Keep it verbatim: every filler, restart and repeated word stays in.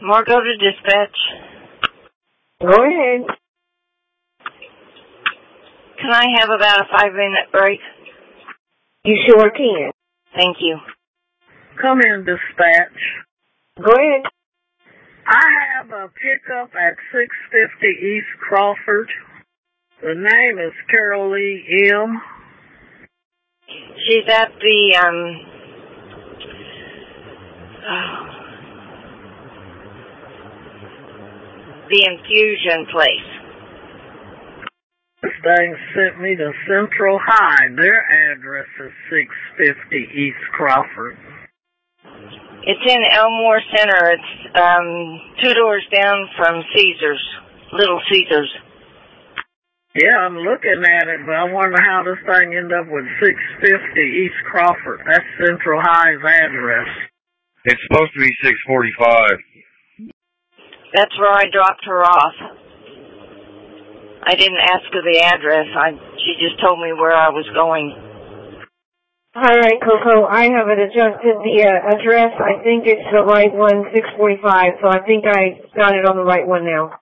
Margo to dispatch. Go ahead. Can I have about a five-minute break? You sure can. Thank you. Come in, dispatch. Go ahead. I have a pickup at six fifty East Crawford. The name is Carol Lee M. She's at the, um, oh, the infusion place. This thing sent me to Central High. Their address is six fifty East Crawford. It's in Elmore Center. It's um, two doors down from Caesars, Little Caesars. Yeah, I'm looking at it, but I wonder how this thing ended up with six fifty East Crawford. That's Central High's address. It's supposed to be six forty-five. That's where I dropped her off. I didn't ask her the address. I she just told me where I was going. All right, Coco, I have it adjusted, the uh, address. I think it's the right one, six forty-five, so I think I got it on the right one now.